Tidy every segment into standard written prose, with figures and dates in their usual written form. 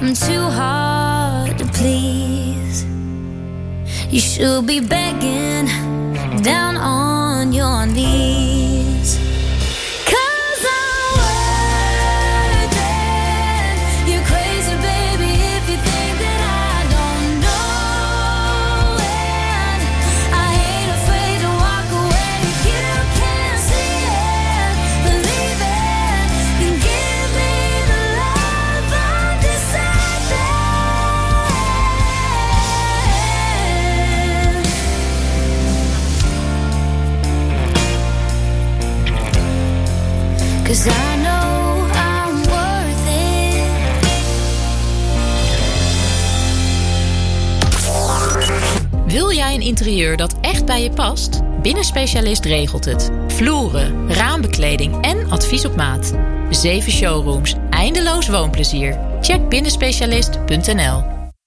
I'm too hard to please. You should be begging down on your knees. 'Cause I'm worth it. You're crazy, baby, if you think that I don't know it. I ain't afraid to walk away if you can't see it. Believe it and give me the love I'm deserving. 'Cause I know I'm worth it. Wil jij een interieur dat echt bij je past? Binnenspecialist regelt het. Vloeren, raambekleding en advies op maat. 7 showrooms, eindeloos woonplezier. Check binnenspecialist.nl.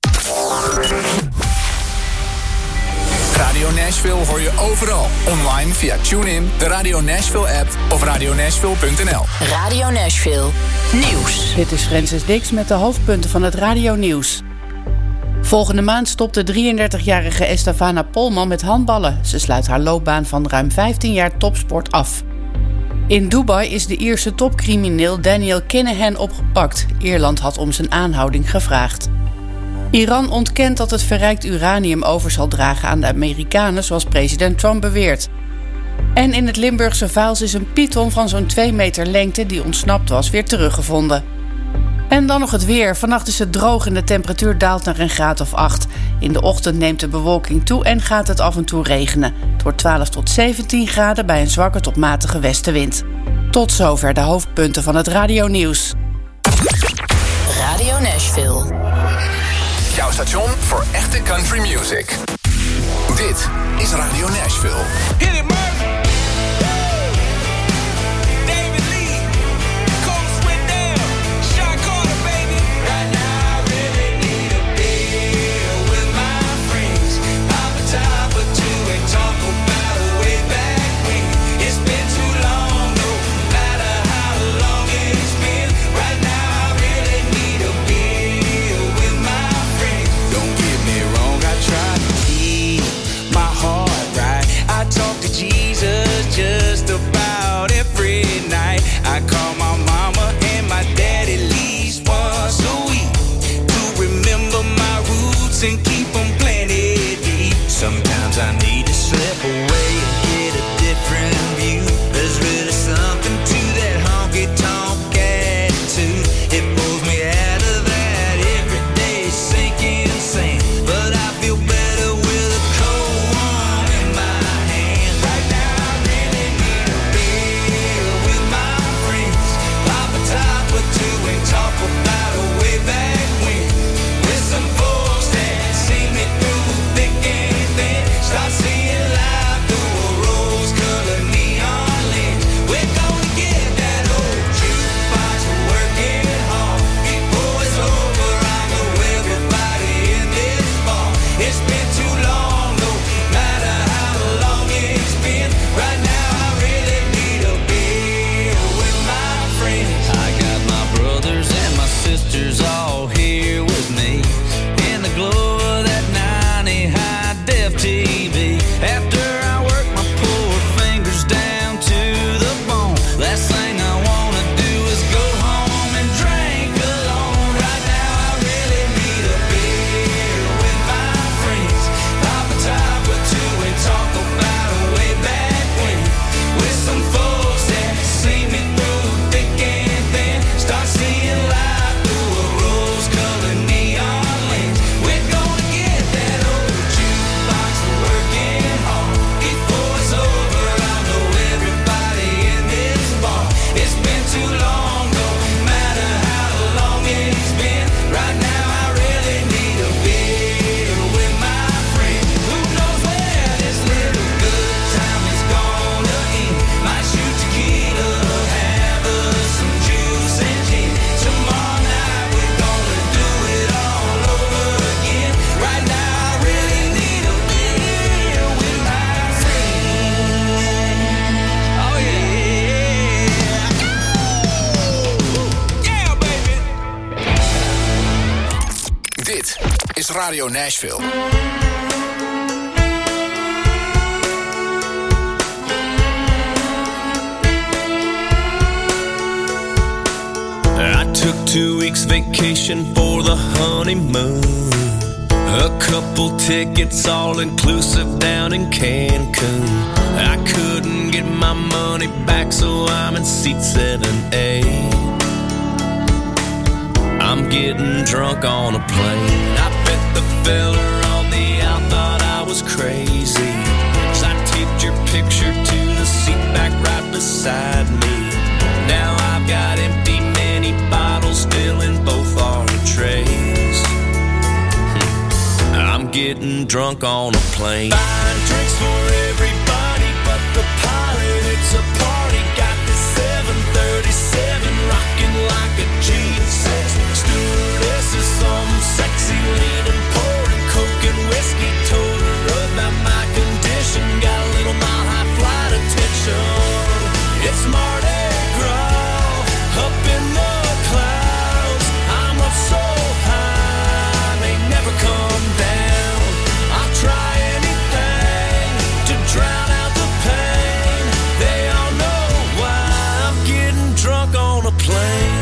Radio Nashville hoor je overal. Online via TuneIn, de Radio Nashville app of radionashville.nl. Radio Nashville. Nieuws. Dit is Francis Dix met de hoofdpunten van het Radio Nieuws. Volgende maand stopt de 33-jarige Estefana Polman met handballen. Ze sluit haar loopbaan van ruim 15 jaar topsport af. In Dubai is de Ierse topcrimineel Daniel Kinahan opgepakt. Ierland had om zijn aanhouding gevraagd. Iran ontkent dat het verrijkt uranium over zal dragen aan de Amerikanen, zoals president Trump beweert. En in het Limburgse Vaals is een python van zo'n 2 meter lengte die ontsnapt was weer teruggevonden. En dan nog het weer. Vannacht is het droog en de temperatuur daalt naar een graad of 8. In de ochtend neemt de bewolking toe en gaat het af en toe regenen. Het wordt 12 tot 17 graden bij een zwakke tot matige westenwind. Tot zover de hoofdpunten van het Radio Nieuws. Radio Nashville. Jouw station voor echte country music. Dit is Radio Nashville. Hit it, Murph. David Lee. Cold Sweat Down. Sean Carter, baby. Right now I really need a beer with my friends. Pop a top or two and talk about a way back when. It's been too long, no matter how long it's been. Right now I really need a beer with my friends. Don't get me wrong, I try to keep my heart right. I talk to Jesus is Radio Nashville. I took 2 weeks vacation for the honeymoon. A couple tickets all inclusive down in Cancun. I couldn't get my money back, so I'm in seat 7A. I'm getting drunk on a plane. I bet the fella on the out thought I was crazy, 'cause I taped your picture to the seat back right beside me. Now I've got empty mini bottles still in both our trays. I'm getting drunk on a plane. Buying drinks for everybody but the pilot. It's a party. Got this 737 rocking like a G6. Stewardess is some sexy leaning, pouring coke and whiskey. Told her about my condition. Got a little mile high flight attention. It's Mardi Gras up in the clouds. I'm up so high, they never come down. I'll try anything to drown out the pain. They all know why I'm getting drunk on a plane.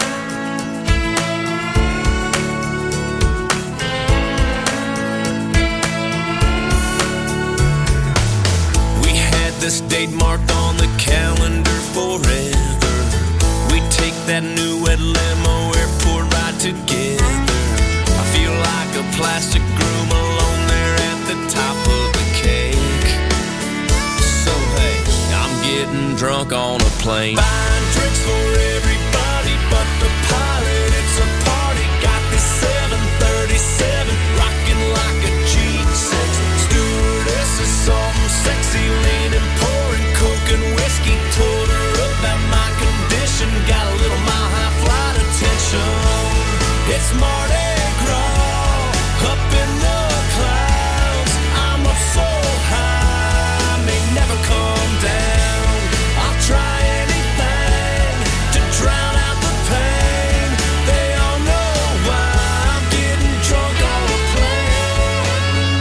We had this date marked on the calendar forever. We take that new red limo airport ride together. I feel like a plastic groom alone there at the top of the cake. So hey, I'm getting drunk on a plane. Buying drinks for everybody but the pilot. It's a party. Got this 737 rocking like a G6. Stewardess is some sexy leaning, pouring coke and whiskey. Told her about my condition. Got a little mile high flight attention. It's Mardi Gras up in the clouds. I'm up so high, may never come down. I'll try anything to drown out the pain. They all know why I'm getting drunk on a plane.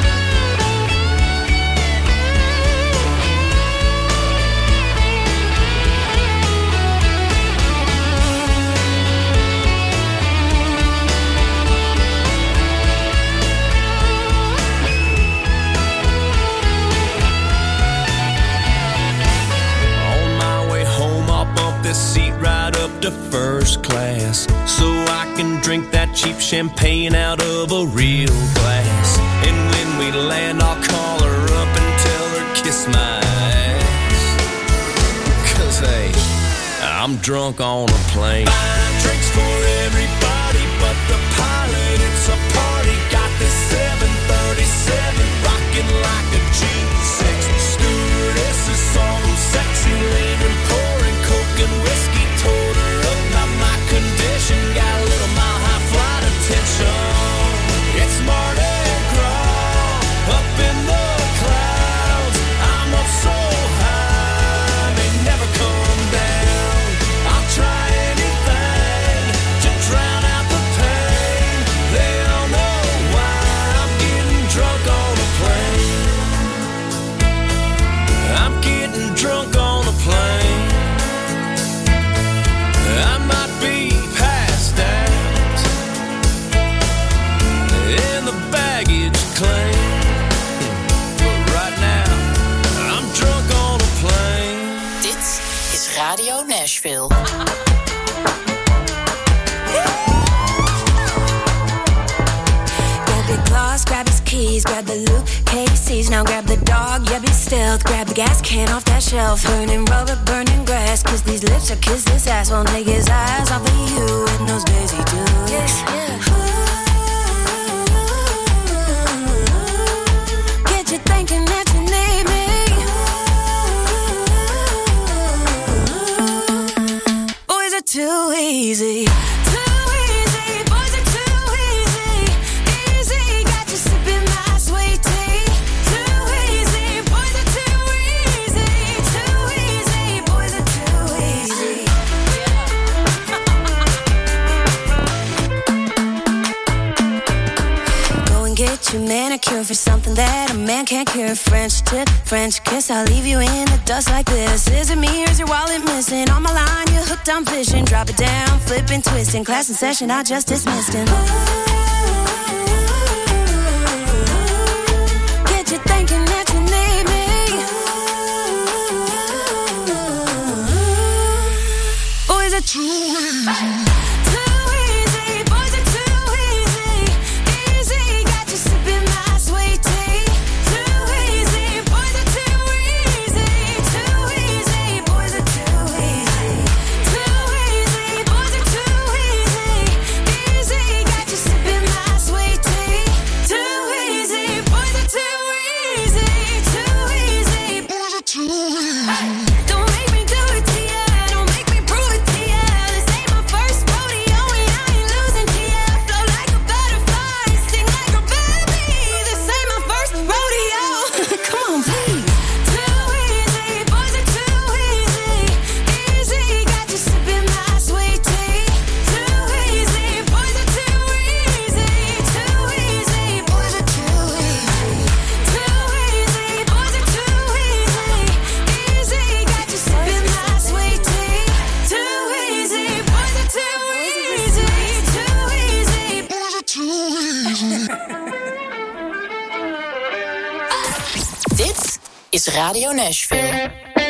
On my way home, I'll bump this seat right up to first class, so I can drink that cheap champagne out of a real glass. And when we land, I'll call her up and tell her kiss my ass. 'Cause hey, I'm drunk on a plane. Buying drinks for everybody but the pilot. It's a party. Got this 737 rocking like a G6. Stewardess is some sexy leaning, pouring coke and whiskey. Told her about my condition. Got a little mile high flight attention. It's Mardi Gras up in the clouds. I'm up so high, may never come down. I'll try anything to drown out the pain. They all know why I'm getting drunk on a plane. I'm getting drunk on a plane. I might be passed out in the baggage claim, but right now I'm drunk on a plane. Dit is Radio Nashville. Grab the gloss, grab his keys, grab the Luke KCs. Now grab the dog, yeah, be stealth. Grab the gas can off that shelf. Burning rubber, burning grass. Kiss these lips or kiss this ass. Won't take his eyes off of you and those Daisy Dukes. Get you thinking that you need me. Boys are too easy. Too easy. Boys are too easy. Easy. Got you sipping my sweet tea. Too easy. Boys are too easy. Too easy. Boys are too easy. Go looking for something that a man can't cure. French tip, French kiss, I'll leave you in the dust like this. Is it me or is your wallet missing? On my line, you're hooked on fishing. Drop it down, flip and twist. In class in session, I just dismissed him. Get you thinking that you need me. Or is it too easy? Dit is Radio Nashville.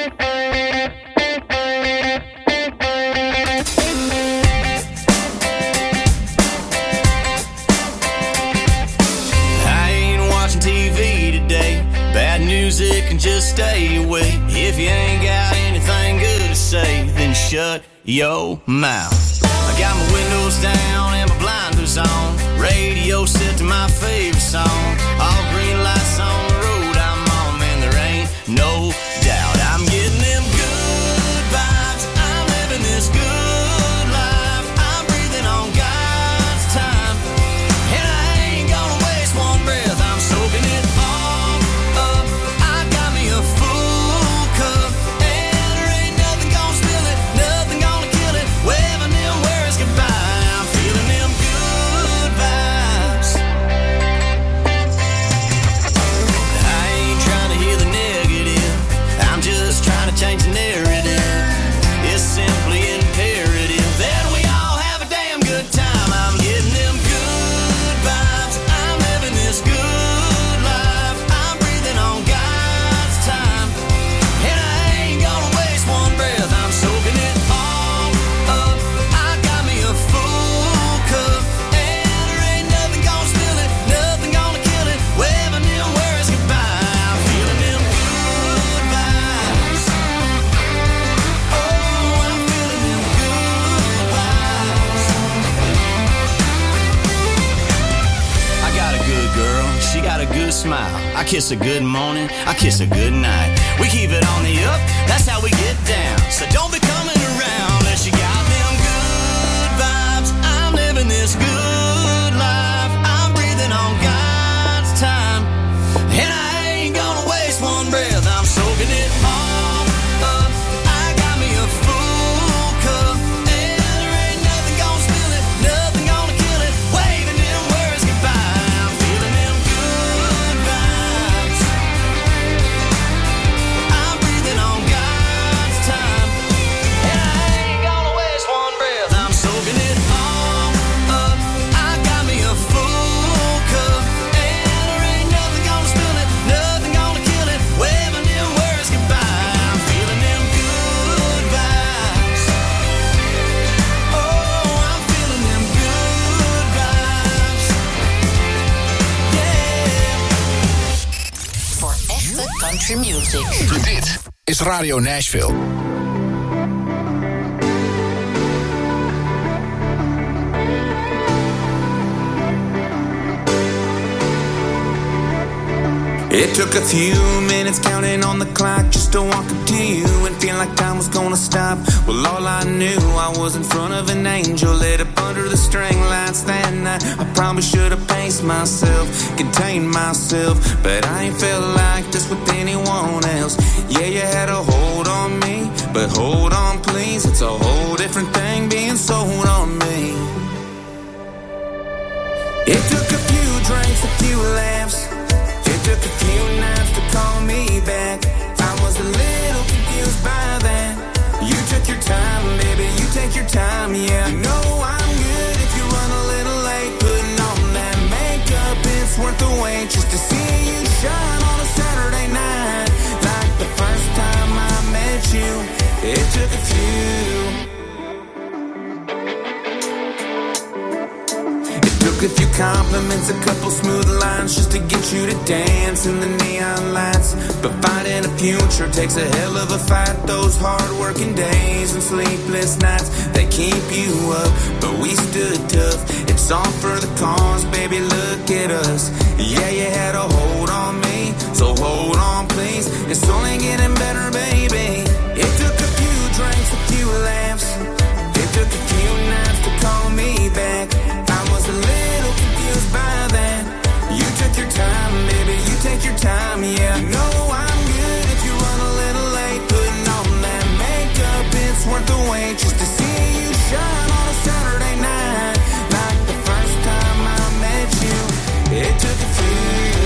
Music and just stay away. If you ain't got anything good to say, then shut your mouth. I got my windows down and my blinders on. Radio set to my favorite song. All green lights on the road I'm on, man, there ain't no doubt. I'm getting them good vibes. I'm living this good life. I'm breathing on God's time, and I ain't gonna waste one breath. I'm soaking it all up. I got me a full cup, and there ain't nothing gonna spill it, nothing gonna kill it. Waving them words goodbye. I'm feeling them good vibes. I ain't trying to hear the negative, I'm just trying to change the narrative. It's simply imperative that we all have a damn good time. I'm getting them good vibes. I'm living this good life. I'm breathing on God's time, and I ain't gonna waste one breath. I'm soaking it all up. I got me a full cup, and there ain't nothing gonna spill it, nothing gonna kill it. Waving them words goodbye. I'm feeling them good vibes. Oh, I'm feeling them good vibes. I got a good girl, she got a good smile. I kiss her good morning, I kiss her good night. We keep it on the up, that's how we get down. So don't be coming around unless you got them good vibes. I'm living this good life. I'm breathing on God's time, and I ain't gonna waste one breath. I'm soaking it all up. I got me a full cup, and there ain't nothing gonna spill it, nothing gonna kill it. Waving them words goodbye. I'm feeling them good vibes. I'm breathing on God's time, and I ain't gonna waste one breath. I'm soaking it all up. I got me a full cup, and there ain't nothing gonna spill it, nothing gonna kill it. Waving them words goodbye. I'm feeling them good vibes. Oh, I'm feeling them good vibes. Yeah. Voor echte country music. Dit is Radio Nashville. It took a few minutes counting on the clock just to walk up to you and feel like time was gonna stop. Well, all I knew, I was in front of an angel lit up under the string lights that night. I probably should have paced myself, contained myself, but I ain't felt like this with anyone else. Yeah, you had a hold on me, but hold on please, it's a whole different thing being sold on me. It took a few drinks, a few laughs, back. I was a little confused by that. You took your time, baby, you take your time, yeah. You know I'm good if you run a little late. Putting on that makeup, it's worth the wait just to see you shine on a Saturday night. Like the first time I met you, it took a few. Took a few compliments, a couple smooth lines just to get you to dance in the neon lights. But finding a future takes a hell of a fight. Those hard-working days and sleepless nights, they keep you up, but we stood tough. It's all for the cause, baby, look at us. Yeah, you had a hold on me, so hold on, please. It's only getting better, baby. It took a few drinks, a few laughs. It took a few nights to call me back. I was a little confused by that. You took your time, baby, you take your time, yeah. You know I'm good if you run a little late. Putting on that makeup, it's worth the wait just to see you shine on a Saturday night. Like the first time I met you, it took a few.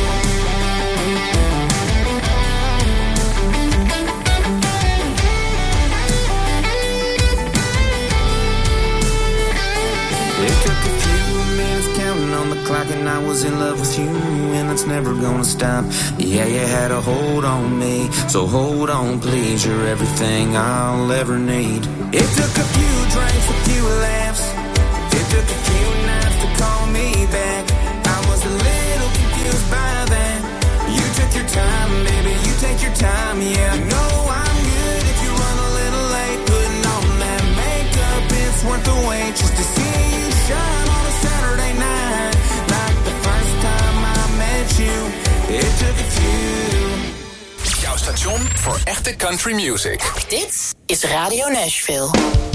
It took a few minutes counting on the clock, and I was in love with you, and it's never gonna stop. Yeah, you had a hold on me, so hold on, please. You're everything I'll ever need. It took a few drinks, a few laughs. It took a few nights to call me back. I was a little confused by that. You took your time, baby, you take your time, yeah. You know I'm good if you run a little late. Putting on that makeup, it's worth the wait just to see you shine on a Saturday night. Like the first time I met you, it took a few. Jouw station voor echte country music. Dit is Radio Nashville.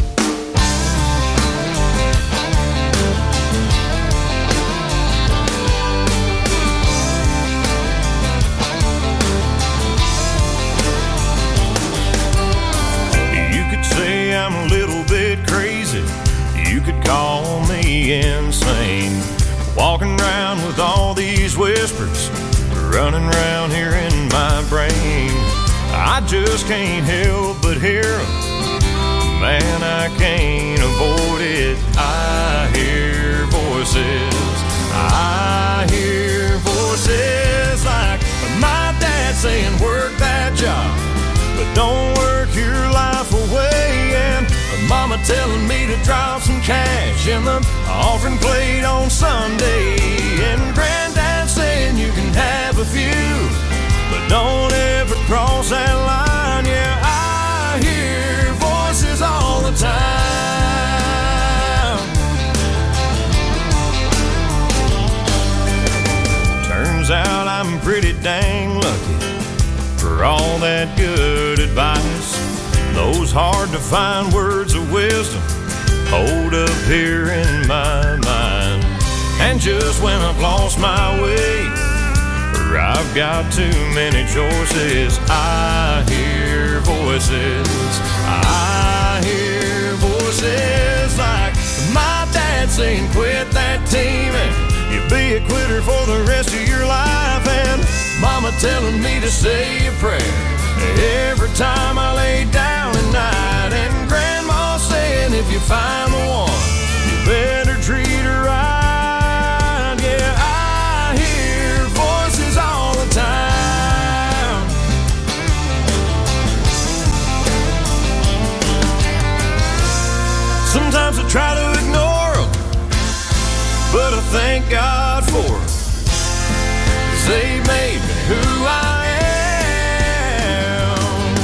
You could say I'm a little bit crazy. You could call me insane. Walking around with all these whispers running around here in my brain. I just can't help but hear them. Man, I can't avoid it. I hear voices. I hear voices like my dad saying work that job, but don't work your life away. And mama telling me to drop some cash in the offering plate on Sunday. And granddad saying you can have a few, but don't ever cross that line. Yeah, I hear voices all the time. Turns out I'm pretty dang lucky for all that good advice. Those hard to find words of wisdom hold up here in my mind. And just when I've lost my way, or I've got too many choices, I hear voices. I hear voices like my dad saying quit that team and you'll be a quitter for the rest of your life. And mama telling me to say a prayer every time I lay down at night. And grandma saying if you find the one, you better treat her right. Yeah, I hear voices all the time. Sometimes I try to ignore them, but I thank God for them, 'cause they made me who I am.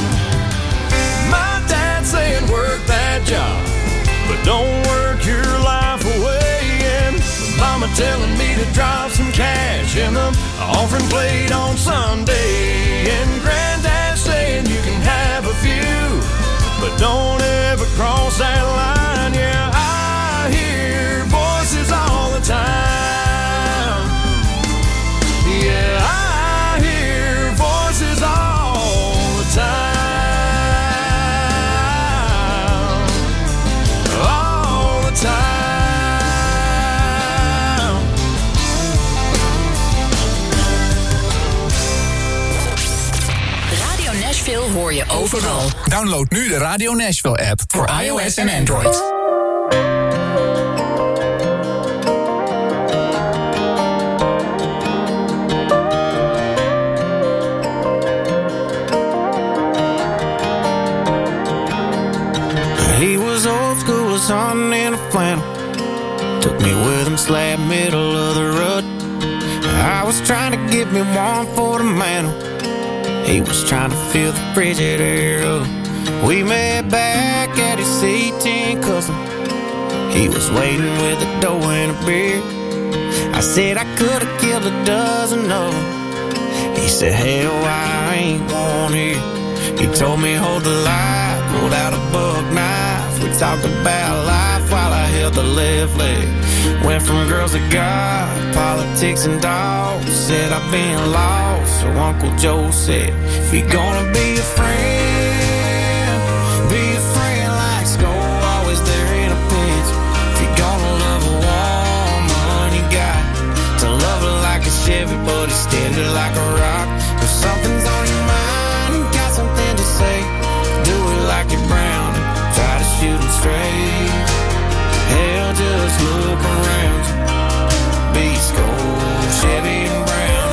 My dad saying work that job, but don't work your life away. And mama telling me to drop some cash in the offering plate on Sunday. And granddad saying you can have a few, but don't ever cross that line. Yeah, I hear voices all the time. Yeah, I hear voices all the time. All the time. overal. Download nu de Radio Nashville app voor iOS en Android. He was old school, was on in a flannel. Took me with him slab middle of the road. I was trying to get me one for the mantle. He was trying to fill the Frigidaire up. We met back at his C10 custom. He was waiting with a dough and a beer. I said I could have killed a dozen of them. He said, hell, I ain't one here. He told me hold the light, pulled out a buck knife. We talked about life while I held the left leg. Went from girls to God, politics and dogs. Said I've been lost, so Uncle Joe said, if you're gonna be a friend like Sko, always there in a pinch. If you're gonna love a woman, you got to love her like a Chevy, but it's steady like a rock. If something's on your mind, got something to say, do it like you're Brown and try to shoot 'em straight. Hell, just look around you. Be Sko, Chevy and Brown.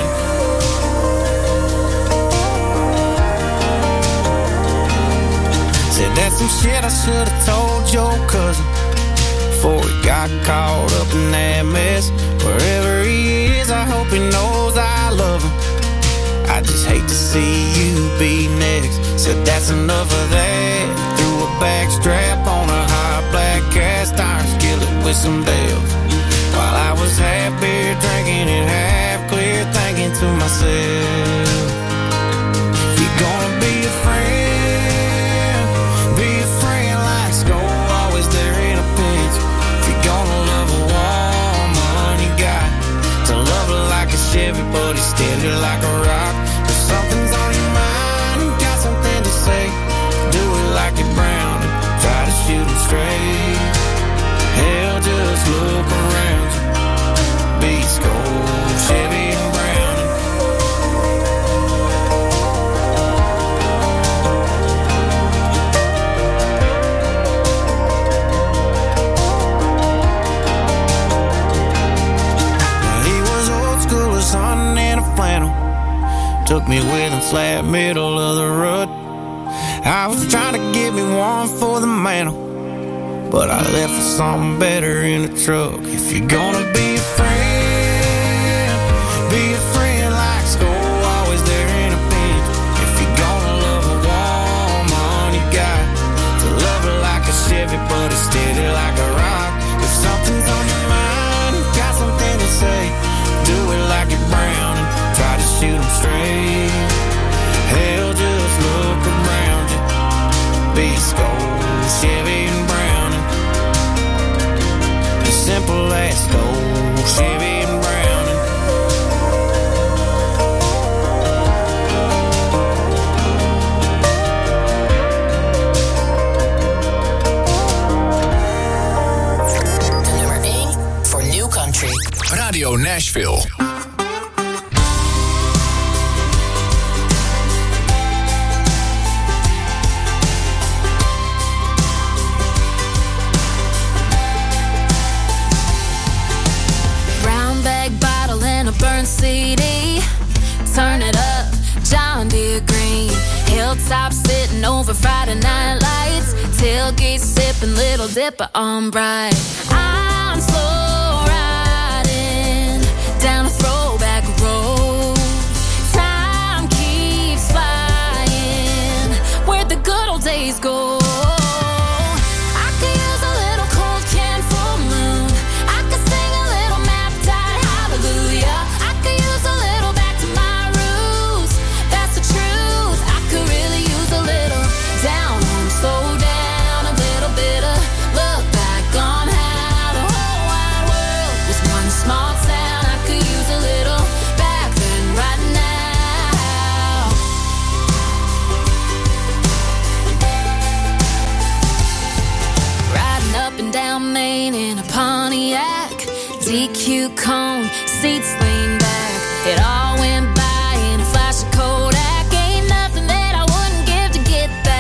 Said that's some shit I should have told your cousin before he got caught up in that mess. Wherever he is, I hope he knows I love him. I just hate to see you be next. Said that's enough of that. Threw a back strap on a hot black cast iron skillet with some bells. While I was half beer drinking and half clear, thinking to myself, if you're gonna be a friend like Sko, always there in a pinch. If you're gonna love a woman, you got to love her like a Chevy, but it's steady like a rock. If something's on your mind, got something to say, do it like you're Brown and try to shoot 'em straight. Hell, just look around you. Be Sko, Chevy and Brown. He was old school, was on in a flannel. Took me with him slab middle of the road. I was trying to get me one for the mantle, but I left for something better in the truck. If you're gonna be a friend like Sko, always there in a pinch. If you're gonna love a woman, you got to love her like a Chevy, but it's steady like a rock. If something's on your mind, got something to say, do it like you're Brown and try to shoot 'em straight. Hell, just look around you. Be Sko, Chevy and Brown. As simple as Sko, Chevy and Brown. De nummer 1 voor New Country. Radio Nashville. Burn CD, turn it up, John Deere green. Hilltop sitting over Friday night lights. Tailgate sipping, Little Dipper on bright. I'm slow riding down a throwback road. Time keeps flying, where'd the good old days go? I could use a little cold can full moon. I could sing a little map tide hallelujah. Main in a Pontiac, DQ cone, seats lean back. It all went by in a flash of Kodak. Ain't nothing that I wouldn't give to get back.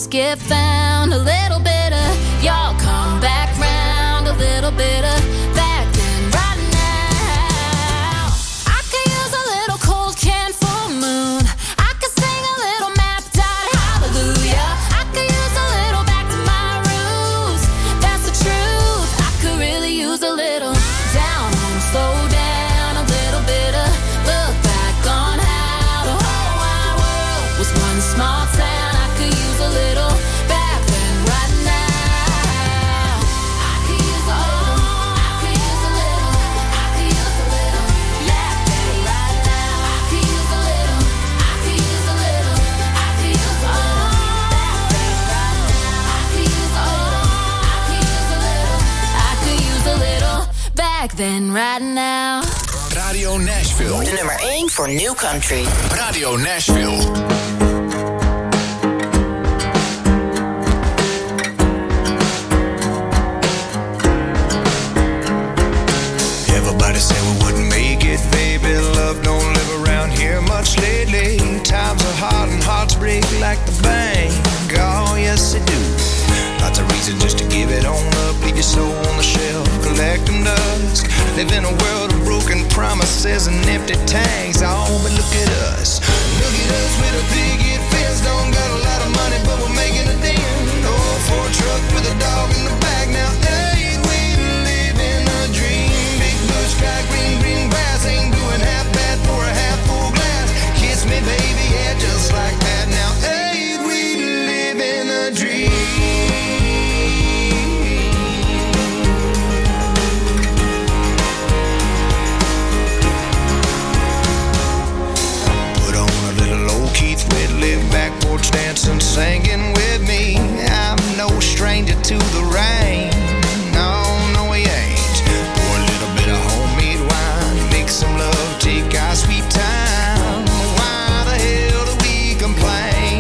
just get found. A little bit of y'all come back round. A little bit of back then, right now. I could use a little cold can full moon. I could sing a little mapped out hallelujah. I could use a little back to my roots. That's the truth. I could really use a little down home, slow down. A little bit of look back on how the whole wide world was one small town. I could use a little back then, right now. I could use a little, I could use a little, I could use a little, back then, right now. I could use a little, I could use a little, I could use a little, back then, right now. I could use a little, I could use a little, I could use a little, back then, right now. Radio Nashville. De nummer 1 voor New Country. Radio Nashville. Everybody said we wouldn't make it, baby. Love don't live around here much lately. Times are hard and hearts break like the bank. Oh, yes, they do. Lots of reasons just to give it on up. Leave your soul on the shelf, collecting dust. Live in a world of broken promises and empty tanks. Oh, but look at us. Look at us with a picket fence. Don't got a lot of money, but we're making a dent. Oh, for a truck with a dog in the back. Now, ain't we living a dream? Big blue sky, green, green grass. Ain't doing half bad for a half full glass. Kiss me, baby, yeah, just like that. Now, ain't we living a dream? Live back porch dancing, singing with me. I'm no stranger to the rain. No, no, he ain't. Pour a little bit of homemade wine, make some love, take our sweet time. Why the hell do we complain?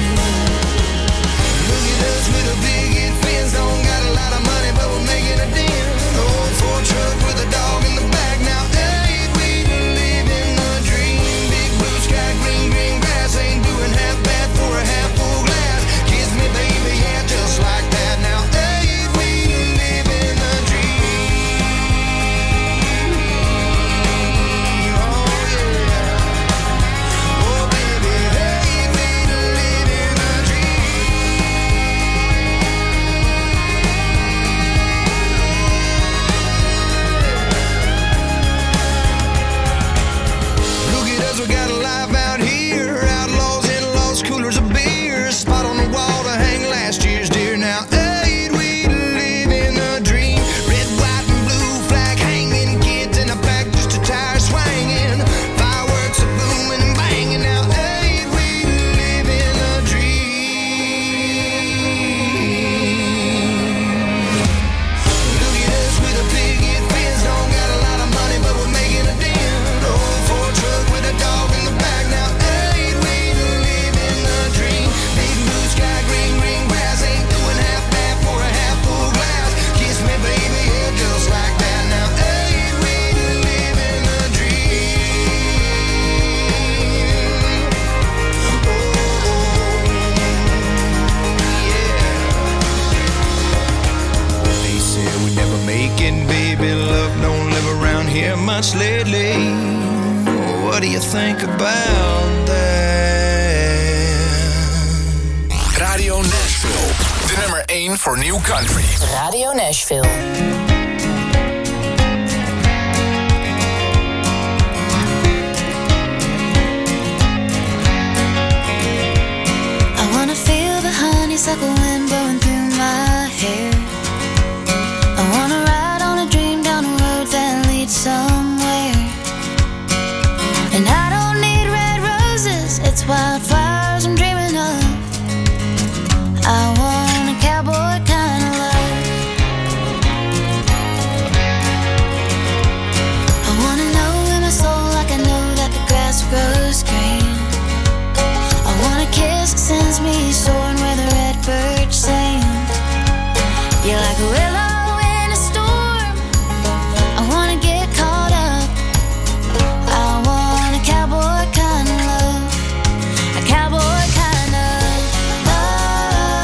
Look at us with a big fence. Don't got a lot of money, but we're making a dent. Old Ford truck with a dog in the back. Now, ain't we living a dream? Big blue sky, green, green grass. Ain't doing half bad for a half full glass. Kiss me, baby, yeah, just like that. Now, ain't we living a dream? Oh, yeah. Oh, baby, ain't we living a dream? Look at us, we got a life out here. Outlaws, in-laws, coolers of beer. Spot on the wall to hang last year's deer. Now, ain't we living a dream? Red, white, and blue flag hanging. Kids in the back, just a tire swinging. Fireworks are booming and banging. Now, ain't we living a dream? Look at us with a big fence. Don't got a lot of money, but we're making a dent. Old Ford truck with a dog in the back. Now, ain't we living a dream? Big blue sky, green, green grass. Ain't doing half bad for a half full glass. Kiss me, baby, yeah, just like that. Now, ain't we living a dream? Oh, yeah. They said we never make it, baby. Love don't live around here much lately. What do you think about that? Radio Nashville. De nummer 1 voor New Country. Radio Nashville. I wanna feel the honeysuckle wind blowing through my hair. I wanna ride on a dream down a road that leads somewhere. And I don't need red roses, it's wildflowers I'm dreaming of. I want a cowboy kind of love. I wanna know in my soul like I know that the grass grows green. I want a kiss that sends me soaring where the red birds sing. You're like a willow in a storm. I wanna get caught up. I want a cowboy kind of love. A cowboy kind of love.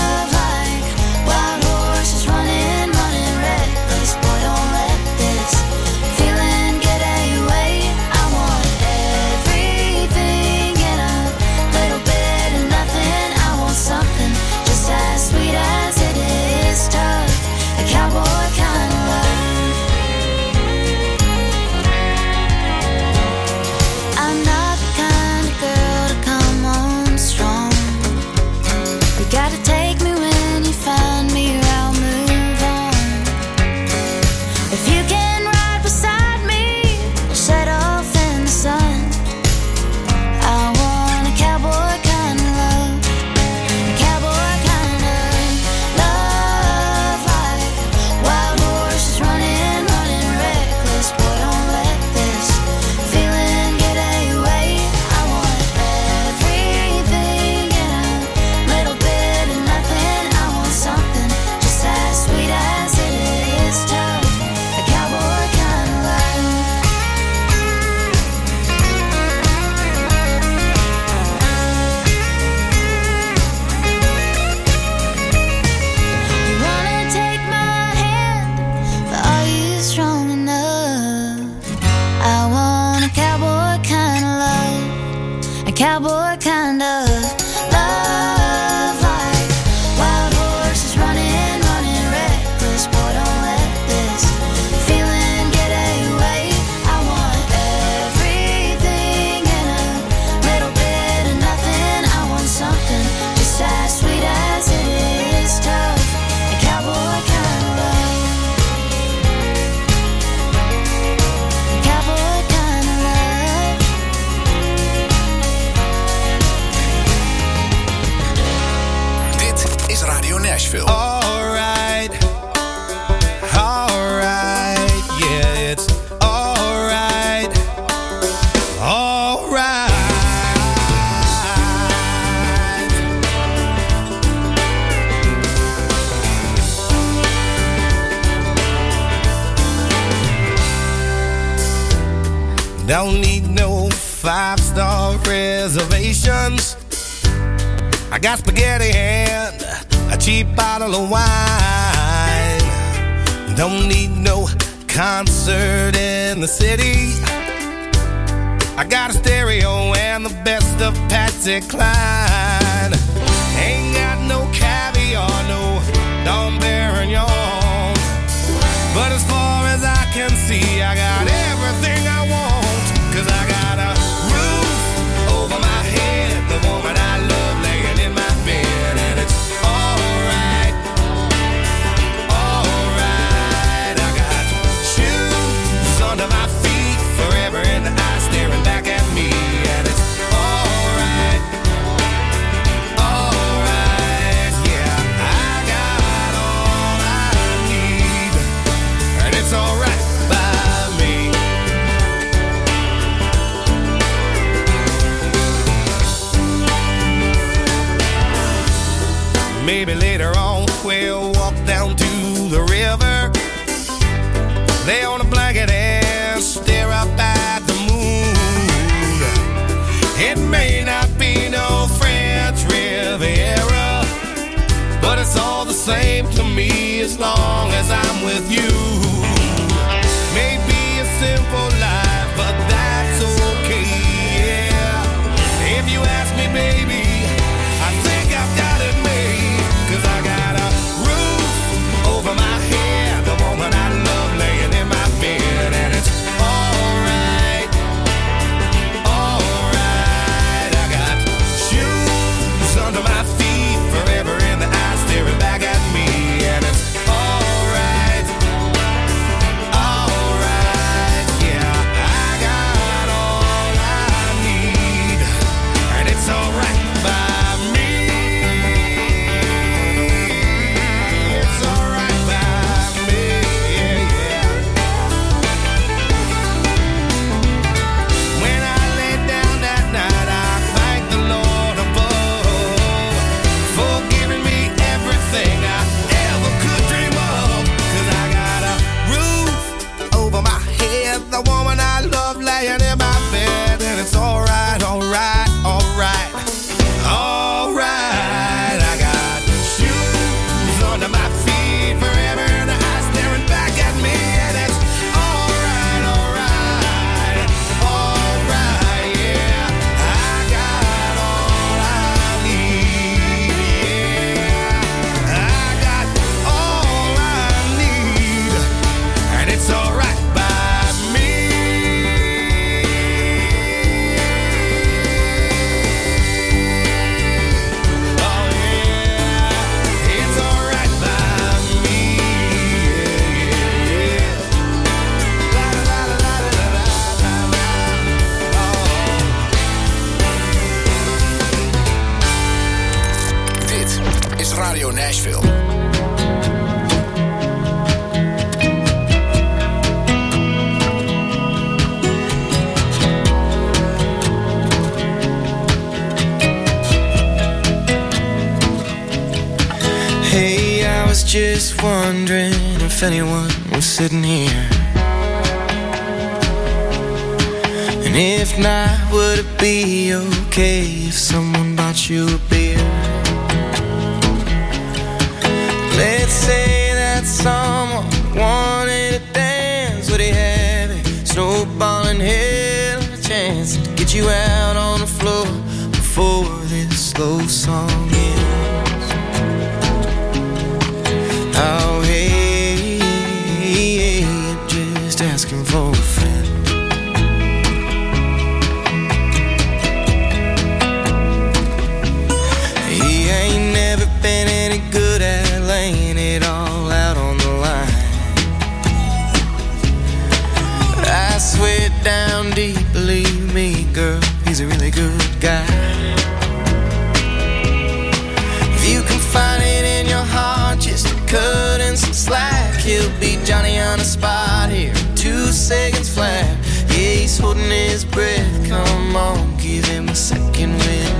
Don't need no 5-star reservations. I got spaghetti and a cheap bottle of wine. Don't need no concert in the city. I got a stereo and the best of Patsy Cline. Ain't got no caviar, no Dom Perignon. But as far as I can see, I got everything I want. 'Cause I got a roof over my head, the woman I love laying in my bed, and it's alright, alright. I got shoes under my feet, forever in the eyes staring back at me, and it's alright, alright. Yeah, I got all I need, and it's alright by me. Maybe later on we'll walk down to the river, lay on a blanket and stare up at the moon. It may not be no French Riviera, but it's all the same to me as long as I'm with you. Maybe a simple life, but that's okay, yeah. If you ask me, baby, I think I've got it made. 'Cause I got a roof over my head, the woman I love laying in my bed, and it's alright, alright. I got shoes under my feet, forever in the eyes staring back at me, and it's alright, alright. Yeah, I got all I need, and it's alright by me. It's alright by me, yeah, yeah. When I lay down that night, I thank the Lord above for giving me everything I ever could dream of. 'Cause I got a roof over my head, the woman I love laying in my bed, and it's alright, alright, alright, alright. I got shoes under my feet, forever in the eyes staring back at me, and it's alright, alright, alright, yeah. I got all I need, yeah. I got all I need, and it's alright by me. Oh yeah, it's alright by me, yeah, yeah, yeah. La la la la la la la la. Dit is Radio Nashville. Hey, I was just wondering if anyone was sitting here. And if not, would it be okay if someone bought you a beer? Let's say that someone wanted to dance. Would he have a snowball in hell, a chance to get you out on the floor before this slow song ends? Oh, hey, I'm just asking for a friend. He ain't never been any good at laying it all out on the line. But I swear down deep, believe me, girl, he's a really good guy. If you can find it in your heart just to cut in some slack, he'll be Johnny on the spot here, 2 seconds flat. Yeah, he's holding his breath, come on, give him a second wind.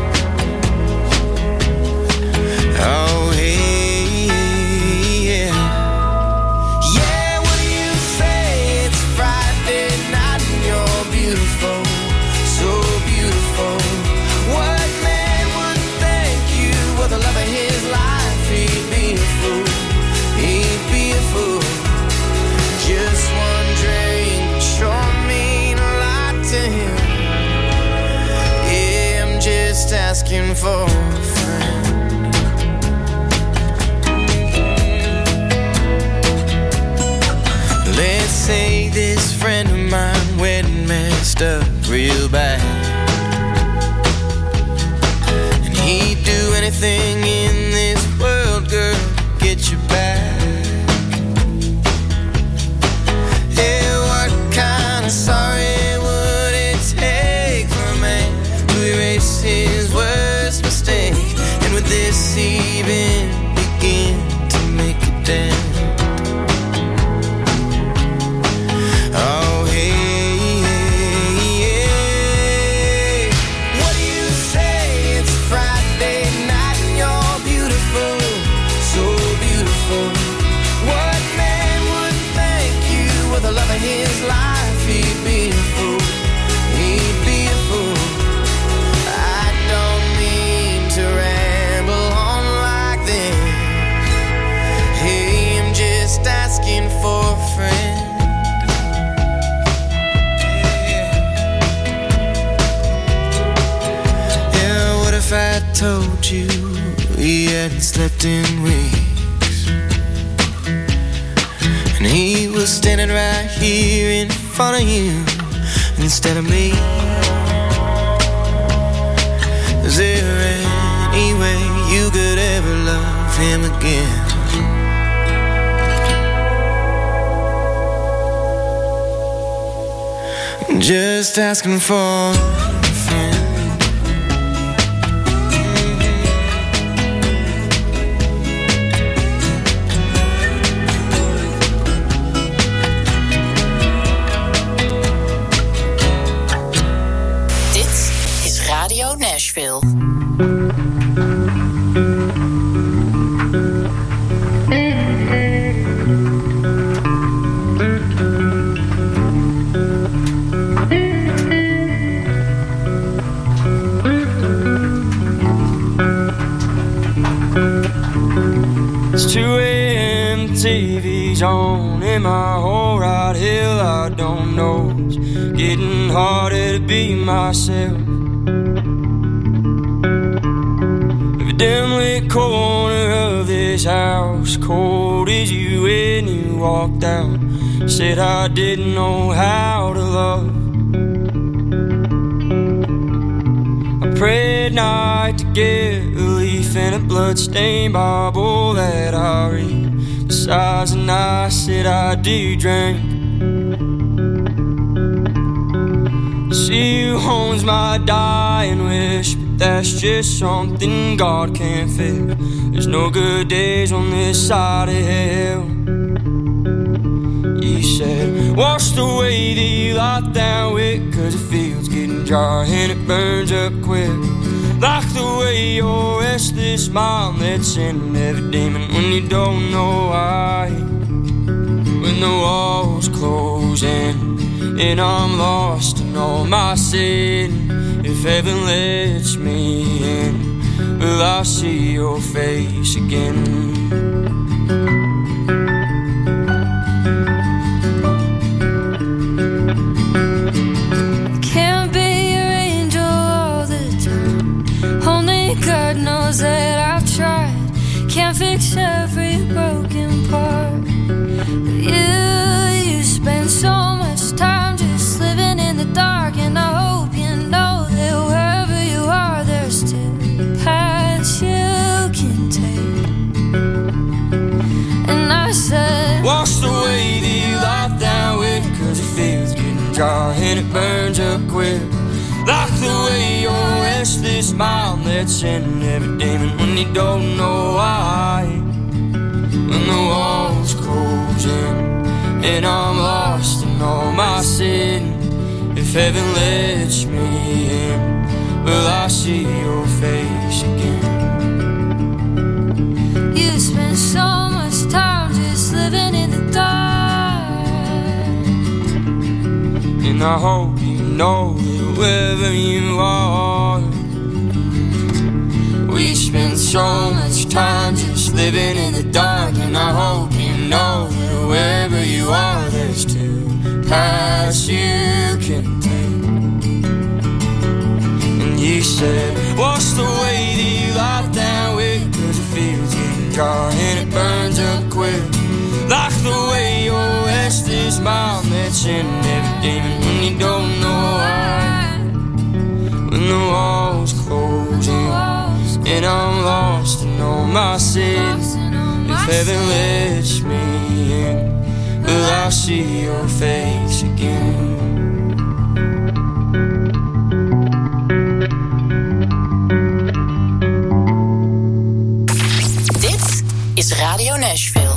Oh, hey, yeah. Yeah, what do you say? It's Friday night and you're messed up real bad. And he'd do anything in this world, girl, to get you back. Yeah, what kind of sorry would it take for a man to erase his worst mistake? And would this even begin to make a dent? Oh, hey, hey, hey. What do you say? It's Friday night and you're beautiful, so beautiful. What man would thank you with the love of his life? He'd be a fool, he'd be a fool. I don't mean to ramble on like this. Hey, I'm just asking for a friend. If I told you he hadn't slept in weeks, and he was standing right here in front of you instead of me, is there any way you could ever love him again? Just asking for a friend. Radio Nashville. It's 2 a.m. TV's on in my whole right hill. I don't know, it's getting harder to be myself. Dim lit corner of this house, cold as you when you walked out. Said I didn't know how to love. I prayed at night to get relief in a bloodstained Bible that I read. Besides the nights that I do drink, see who owns my dying wish. That's just something God can't fix. There's no good days on this side of hell. You said, wash away the light down wick, 'cause the field's getting dry and it burns up quick. Like the way your restless mind lets in every demon when you don't know why. When the walls close in and I'm lost in all my sin, if heaven lets me in, will I see your face again? Can't be your angel all the time. Only God knows that I've tried. Can't fix every broken part. You spend so much time just living in the dark, and I hope you know that wherever you are, there's still paths you can take. And I said, wash away the light down wick, 'cause it feels getting dry and it burns up quick. Like the way your restless mind lets in every demon when you don't know why. When the walls close in and I'm lost in all my sin, if heaven lets me in, will I see your face again? you spend so much time just living in the dark. And I hope you know that wherever you are, we spend so much time just living in the dark. And I hope you know that wherever you are, there's two paths you can take. And you said, wash away the light down wick, 'cause it feels getting dry and it burns up quick. Like the way your restless mind lets in every demon when you don't know why. said, if heaven lets me in, will I see your face again? Dit is Radio Nashville.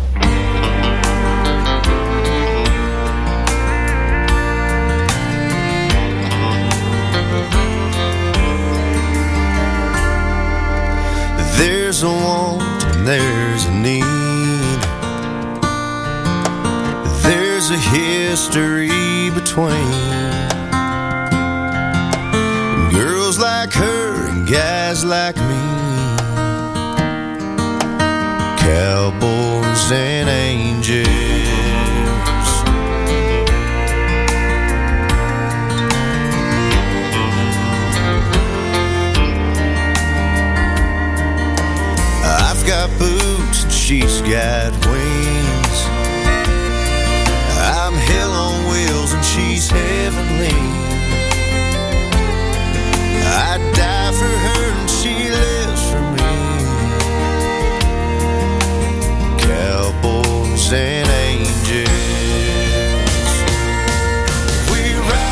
There's a want and there's a need. There's a history between girls like her and guys like me, cowboys and angels. I've got boots and she's got wings. I'm hell on wheels and she's heavenly. I'd die for her and she lives for me. Cowboys and angels. We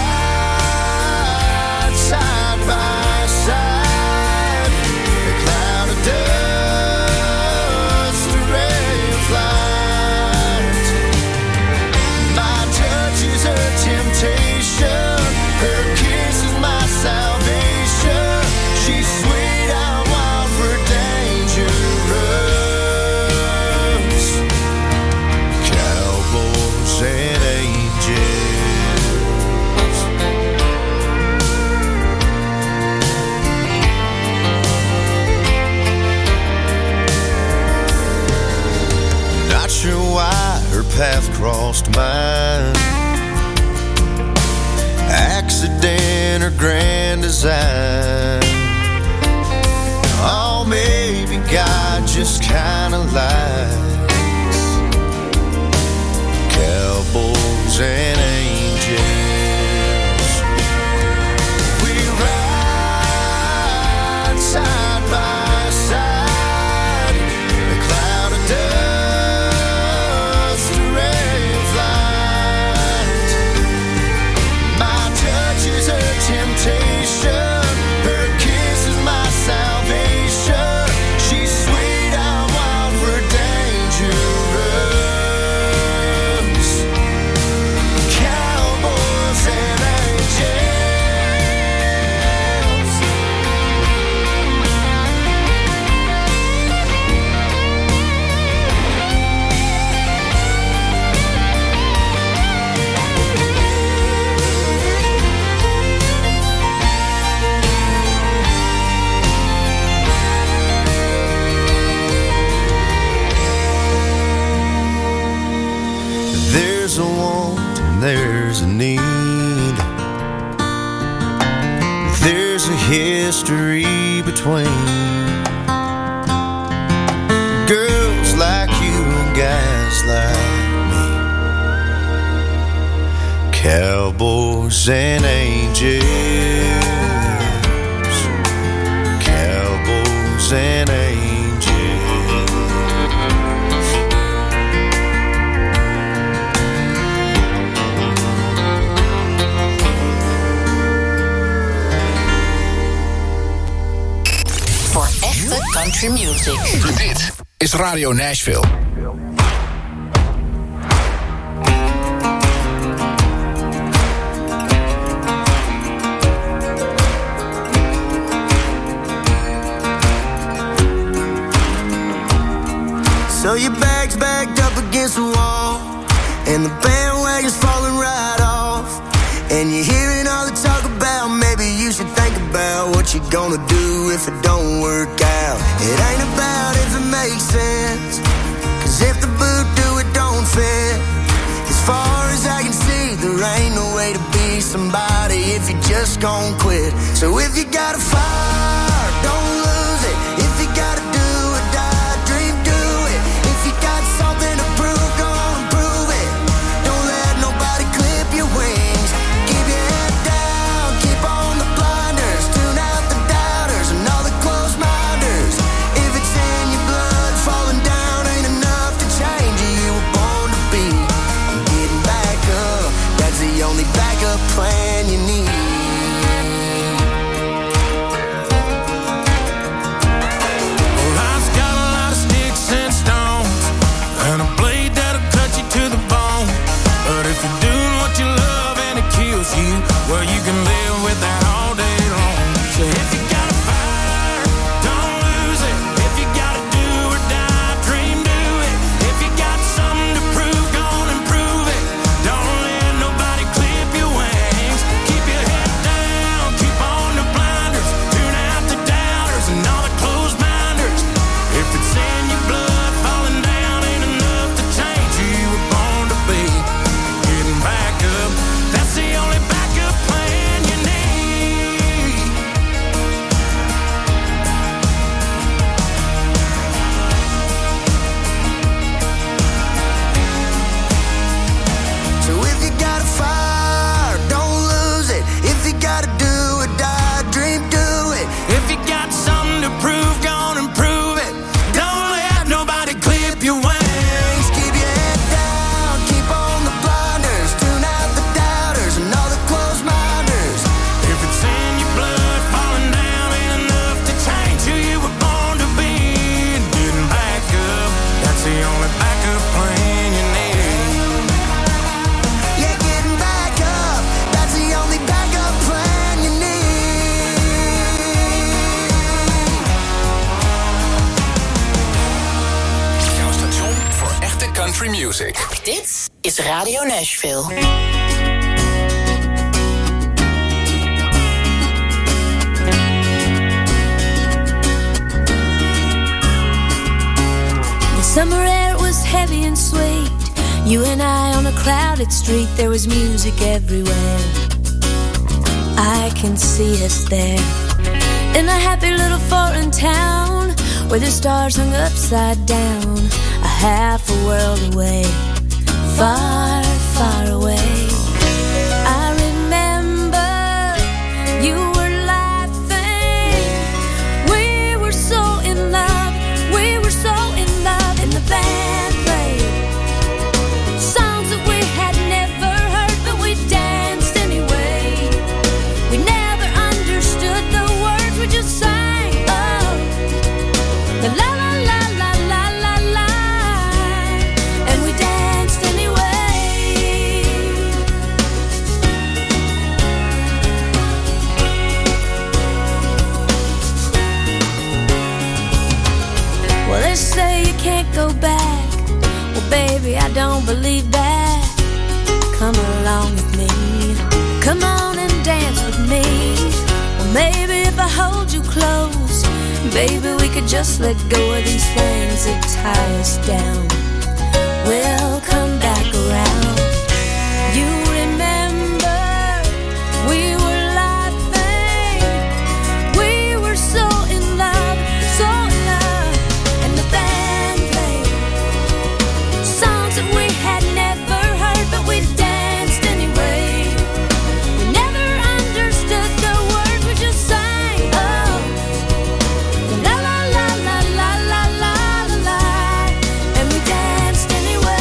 ride side by side. A cloud of dust, a ray of light. My touch is her temptation. Her kiss is my salvation. She's sweet, I'm wild, we're dangerous. Cowboys and angels. Not sure why her path crossed mine. Accident or grand design. Oh, maybe God just kinda likes cowboys and angels. We ride side by side. A cloud of dust, a ray of light. My touch is her temptation. Her kiss is my salvation. She's sweet, I'm wild, we're dangerous. Cowboys and angels. There's a want and there's a need. There's a history between girls like you and guys like me, cowboys and angels. Cowboys and angels. Voor echte country music. Dit is Radio Nashville. So your bag's backed up against the wall, and the bandwagon's falling right off. And you're hearing all the talk about maybe you should think about what you're gonna do if it don't work out. It ain't about if it makes sense, 'cause if the boot do it don't fit. As far as I can see, there ain't no way to be somebody if you just gon' quit. So if you got a fire, don't lose it. If you gotta do or die, dream, do it. If you got something to prove, go on and prove it. Don't let nobody clip your wings. Keep your head down, keep on the blinders. Tune out the doubters and all the closed minders. If it's in your blood, Music. Dit is Radio Nashville. The summer air was heavy and sweet. You and I on a crowded street. There was music everywhere. I can see us there in a happy little foreign town where the stars hung upside down, a half a world away, far, far away. I remember you were laughing. We were so in love. We were so in love. And the band played songs that we had never heard, but we danced anyway. We never understood the words, we just sang. Oh, the la la la la la la la. And we danced anyway. Well, they say you can't go back. Well, baby, I don't believe that. Come along with me. Come on and dance with me. Well, maybe if I hold you close, baby, we could just let go of these things that tie us down. We'll come back around. You remember we were laughing. We were so in love, so in love. And the band played songs that we had never heard, but we danced anyway. We never understood the words, we just sang. Oh, la la la la la la la la la. And we danced anyway.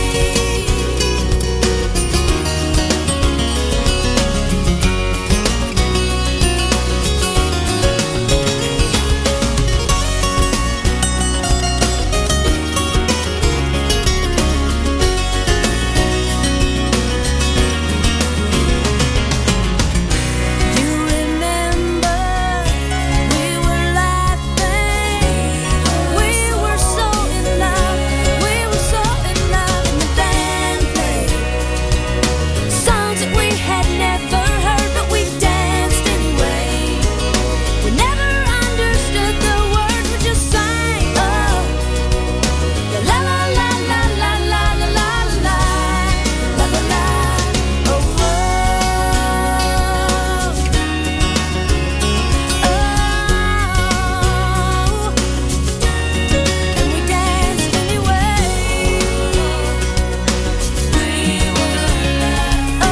You remember we were laughing. We were so in love. We were so in love. And the band played songs that we had never heard, but we danced anyway. We never understood the words, we just sang. Oh, la la la la la la la la la la la la. Oh, oh, oh. And we danced anyway. We were oh,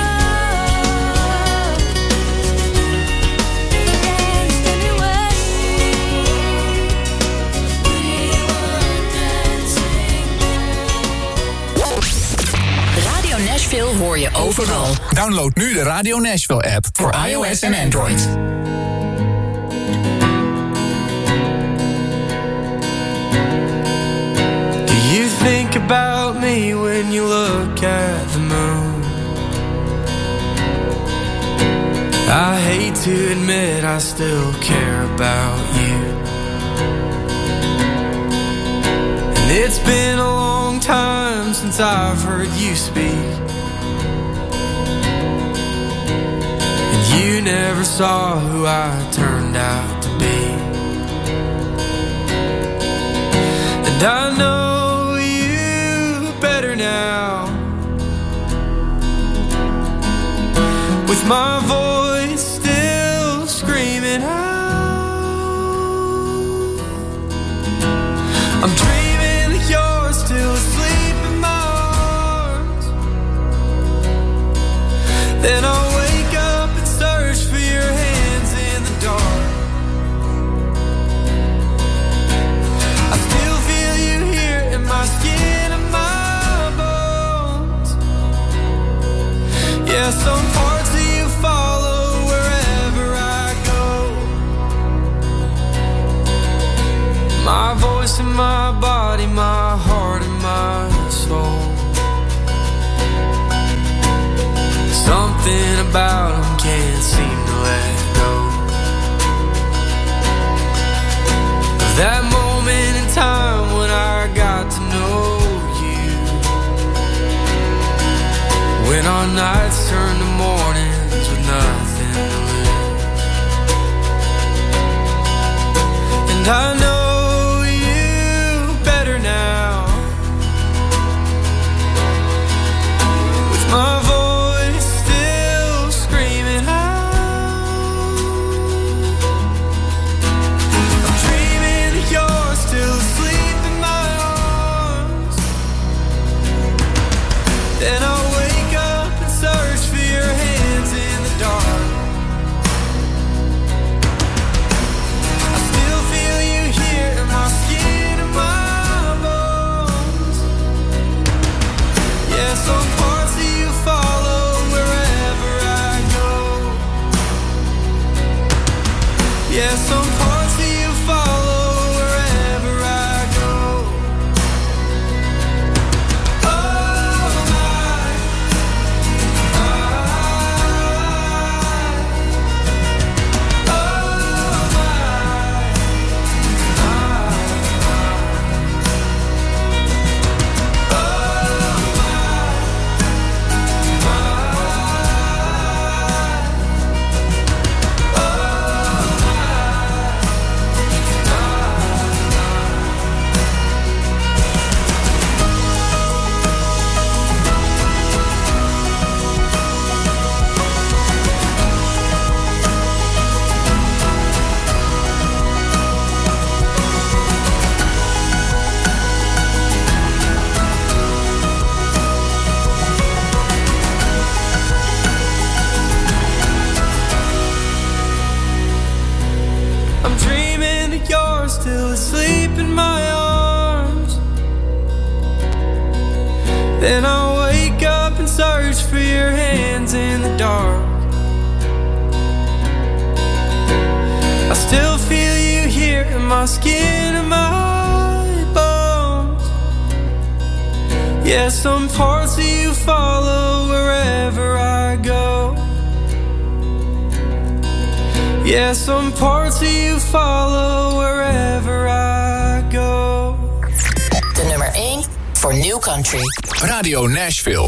danced anyway. Radio Nashville hoor je overal. Download nu de Radio Nashville app voor iOS en Android. Do you think about me when you look at the moon? I hate to admit I still care about you. And it's been a long time since I've heard you speak. And you never saw who I turned out to be. And I know you better now. With my voice still screaming out, I'm dreaming that you're still asleep in my arms. Then I'll wake up and search for your hands in the dark. I still feel you here in my skin and my bones. Yeah, some parts of you follow wherever I go. My voice and my body, my heart and my soul. Something about them can't seem to let go. That moment in time when I got to know you. our nights turn to mornings with nothing to lose. And I know you better now, with my voice still screaming out. I'm dreaming that you're still asleep in my arms. Then I'll wake up and search for your hands in the dark. I still feel you here in my skin and my bones. Yeah, some parts of you follow wherever I go. Yeah, some parts of you follow wherever I go. Oh my, I'm dreaming that you're still asleep in my arms. Then I'll wake up and search for your hands in the dark. I still feel you here in my skin and my bones. Yeah, some parts of you follow wherever I go. Yeah, some parts of you follow wherever I go. De nummer 1 voor New Country. Radio Nashville.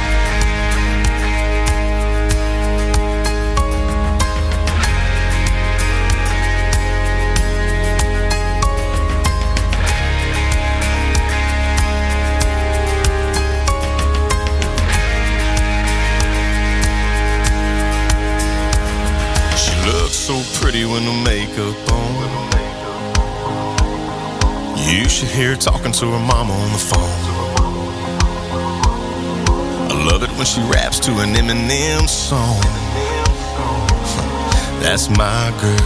So pretty with no makeup on. You should hear her talking to her mama on the phone. I love it when she raps to an Eminem song. That's my girl.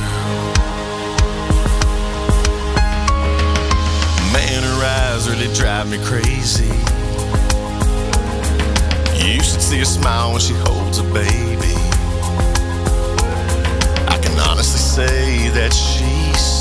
Man, her eyes really drive me crazy. You should see her smile when she holds a baby. Honestly say that she's